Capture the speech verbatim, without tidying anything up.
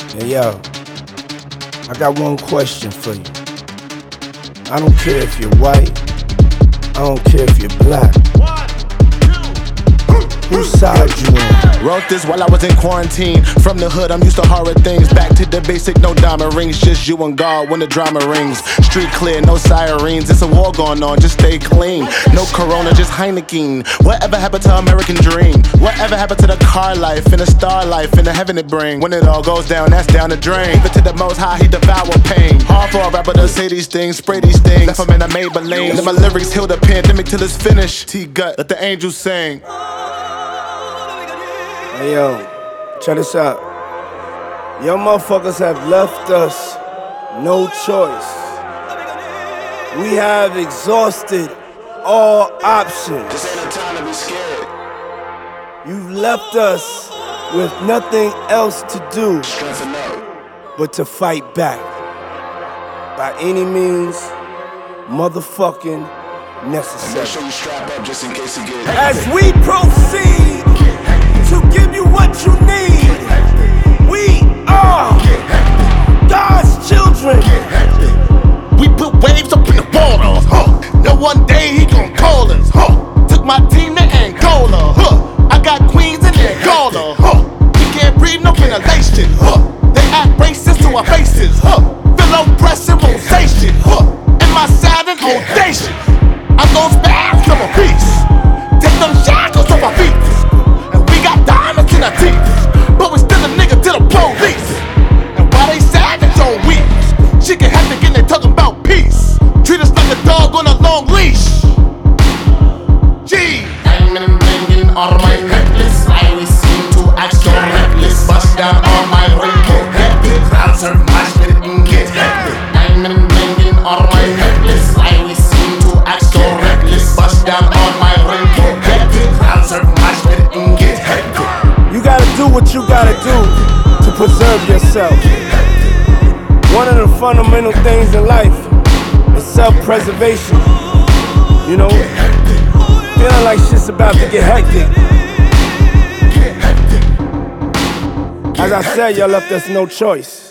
Hey yo, I got one question for you. I don't care if you're white, I don't care if you're black. Whose side you on? Wrote this while I was in quarantine. From the hood, I'm used to horrid things. Back to the basic, no diamond rings. Just you and God when the drama rings. Street clear, no sirens. It's a war going on, just stay clean. No Corona, just Heineken. Whatever happened to American dream? Whatever happened to the car life and the star life and the heaven it bring? When it all goes down, that's down the drain. Leave it to the most high, he devour pain. Hard for a rapper to say these things, spray these things. Left him in a Maybelline. Then my lyrics heal the pandemic till it's finished. T-Gut, let the angels sing. Hey yo, check this out. Y'all motherfuckers have left us no choice. We have exhausted all options. This ain't a time to be scared. You've left us with nothing else to do but to fight back by any means motherfucking necessary. Make sure you strap up just in case you get As we proceed to give you what you need, we are God's children. We put waves up in the water, huh? No one day he gon' call us, huh? Took my team to Angola, huh? I got queens in Angola, huh? We can't breathe, no ventilation, huh? They act racist to our faces, huh? Feel oppressive, won't say shit, huh? In my silent audacious, I go spaz to my peace. Take them shackles off my feet. Diamonds in our teeth, but we still a nigga to the police. And while they savage on weak, she get hectic and they talking about peace. Treat us like a dog on a long leash. Gee, diamond ringing on my necklace. I always seem to act so reckless. Bust down on my rainbow necklace. Crowds are matched with ingot. Diamond ringing on my necklace. I always seem to act so reckless. Bust down on my rainbow necklace. Crowds are matched with ingot. You gotta do what you gotta do to preserve yourself. One of the fundamental things in life is self-preservation. You know, feeling like shit's about to get hectic. As I said, y'all left us no choice.